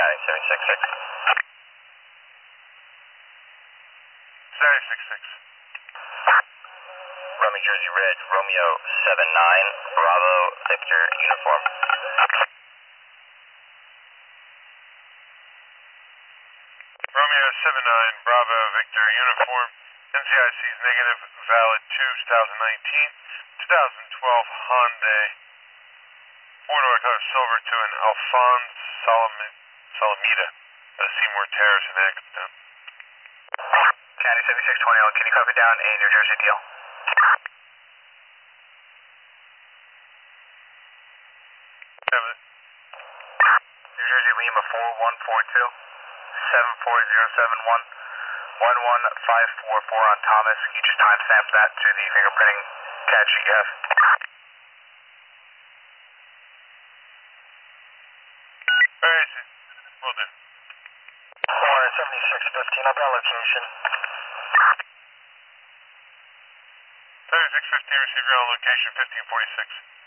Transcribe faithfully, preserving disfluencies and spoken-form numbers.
County, seventy-six six. seventy-six six. Romeo Jersey Ridge, Romeo seven nine, Bravo, Victor, uniform. Romeo seven nine, Bravo, Victor, uniform. N C I C is negative, valid two, twenty nineteen, twenty twelve Hyundai. Four-door color silver to an Alphonse Salam- Salamita, uh, Seymour Terrace in Atkinson. County seventy-six twenty, can you copy down a New Jersey deal? Seven. New Jersey Lima four one four two, seven four zero seven one, one one five four four on Thomas. Can you just timestamp that to the fingerprinting CAD sheet you have? Very easy. Will do. four seventy-six fifteen, I'll be on location. seventy-six fifteen, receive your on location, fifteen forty-six.